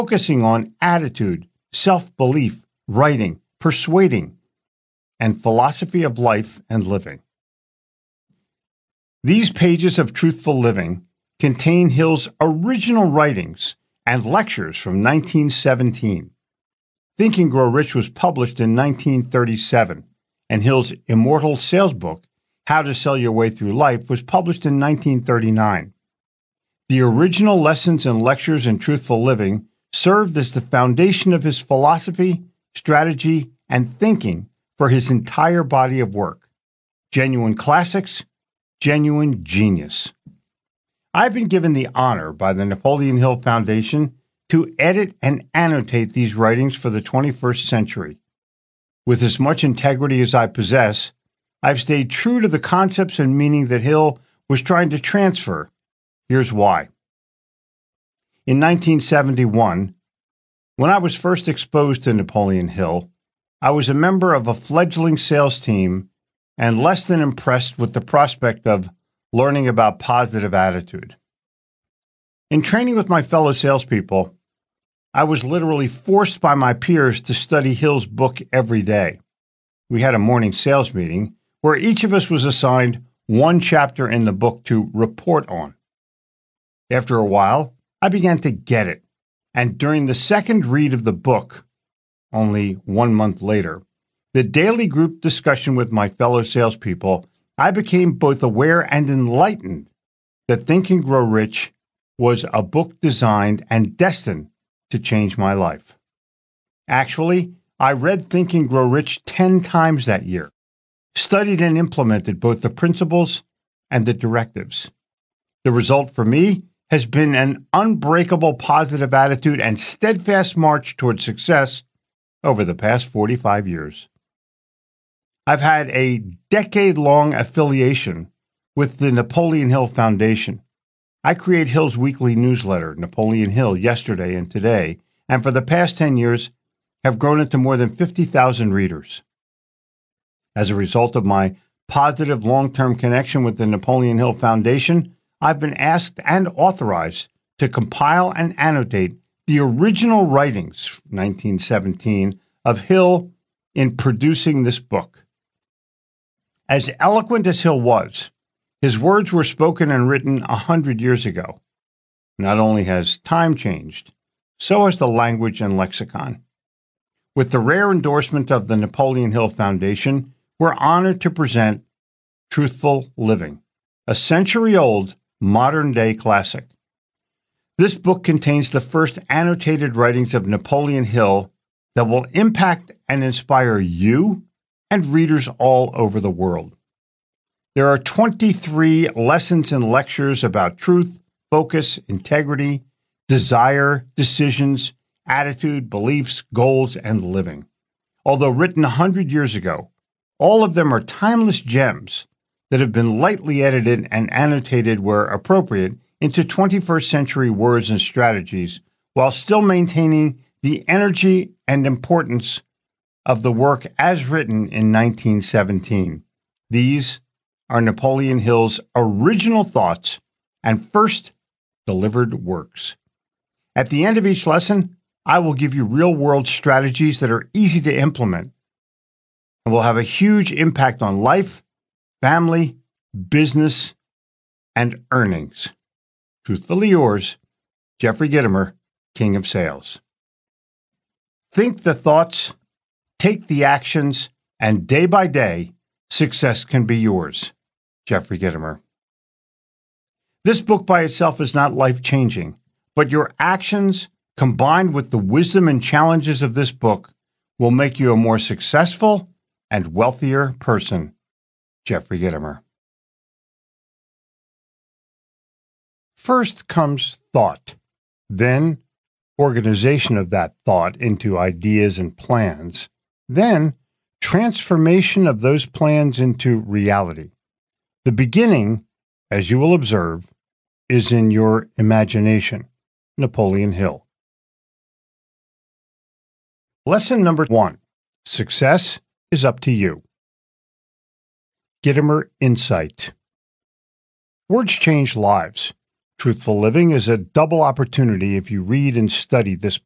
focusing on attitude, self-belief, writing, persuading, and philosophy of life and living. These pages of Truthful Living contain Hill's original writings and lectures from 1917. Think and Grow Rich was published in 1937, and Hill's immortal sales book, How to Sell Your Way Through Life, was published in 1939. The original lessons and lectures in Truthful Living served as the foundation of his philosophy, strategy, and thinking for his entire body of work. Genuine classics, genuine genius. I've been given the honor by the Napoleon Hill Foundation to edit and annotate these writings for the 21st century. With as much integrity as I possess, I've stayed true to the concepts and meaning that Hill was trying to transfer. Here's why. In 1971, when I was first exposed to Napoleon Hill, I was a member of a fledgling sales team and less than impressed with the prospect of learning about positive attitude. In training with my fellow salespeople, I was literally forced by my peers to study Hill's book every day. We had a morning sales meeting where each of us was assigned one chapter in the book to report on. After a while, I began to get it, and during the second read of the book, only 1 month later, the daily group discussion with my fellow salespeople, I became both aware and enlightened that Think and Grow Rich was a book designed and destined to change my life. Actually, I read Think and Grow Rich 10 times that year, studied and implemented both the principles and the directives. The result for me has been an unbreakable positive attitude and steadfast march toward success over the past 45 years. I've had a decade-long affiliation with the Napoleon Hill Foundation. I create Hill's weekly newsletter, Napoleon Hill, Yesterday and Today, and for the past 10 years have grown it to more than 50,000 readers. As a result of my positive long-term connection with the Napoleon Hill Foundation, I've been asked and authorized to compile and annotate the original writings, 1917, of Hill in producing this book. As eloquent as Hill was, his words were spoken and written 100 years ago. Not only has time changed, so has the language and lexicon. With the rare endorsement of the Napoleon Hill Foundation, we're honored to present Truthful Living, a century-old, modern-day classic. This book contains the first annotated writings of Napoleon Hill that will impact and inspire you and readers all over the world. There are 23 lessons and lectures about truth, focus, integrity, desire, decisions, attitude, beliefs, goals, and living. Although written 100 years ago, all of them are timeless gems that have been lightly edited and annotated where appropriate into 21st century words and strategies while still maintaining the energy and importance of the work as written in 1917. These are Napoleon Hill's original thoughts and first delivered works. At the end of each lesson, I will give you real-world strategies that are easy to implement and will have a huge impact on life, family, business, and earnings. Truthfully yours, Jeffrey Gitomer, King of Sales. Think the thoughts, take the actions, and day by day, success can be yours. Jeffrey Gitomer. This book by itself is not life-changing, but your actions, combined with the wisdom and challenges of this book, will make you a more successful and wealthier person. Jeffrey Gitomer. First comes thought, then organization of that thought into ideas and plans, then transformation of those plans into reality. The beginning, as you will observe, is in your imagination. Napoleon Hill. Lesson number 1. Success is up to you. Gitomer Insight. Words change lives. Truthful Living is a double opportunity if you read and study this